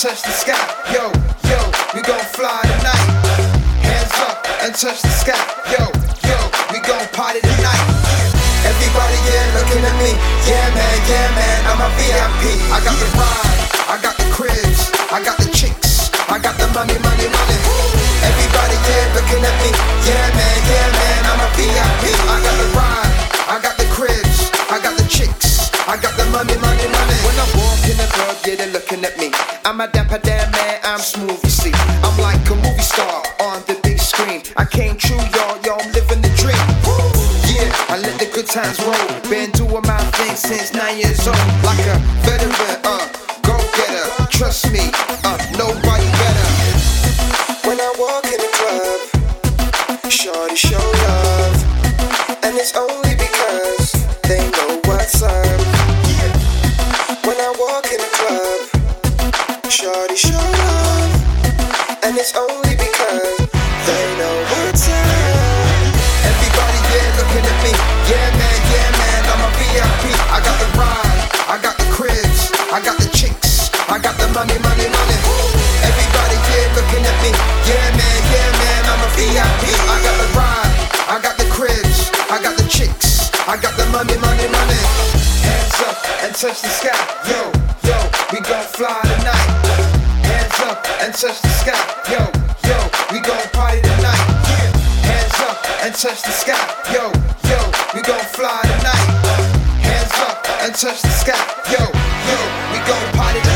touch the sky. Yo, yo, we gon' fly tonight. Hands up and touch the sky. Yo, yo, we gon' party tonight. Everybody, yeah, looking at me. Yeah, man, I'm a VIP. I got the ride, I got the cribs, I got the chicks, I got the money. Everybody, yeah, looking at me. Yeah, man, I'm a VIP. I got the ride, I got the cribs, I got the chicks, I got the money. When I walk in the club, yeah, they're looking at me. I'm a dapper damn man, I'm smooth, you see. I'm like a movie star on the big screen. I came true, y'all, I'm living the dream. Yeah, I let the good times roll. Been doing my thing since 9 years old. Like a veteran, go-getter. Trust me, nobody better. When I walk in the club, shorty show love. And it's only because they know what's up. When I walk in the club, shorty show love. And it's only because they know what's up. Everybody, yeah, looking at me. Yeah, man, I'm a VIP. I got the ride, I got the cribs, I got the chicks, I got the money. Everybody, yeah, looking at me. Yeah, man, I'm a VIP. I got the ride, I got the cribs, I got the chicks, I got the money. Hands up and touch the sky. Yo, we gon' fly tonight. Hands up and touch the sky. Yo, we gon' party tonight. Hands up and touch the sky. Yo, we gon' fly tonight. Hands up and touch the sky. Yo, we gon' party tonight.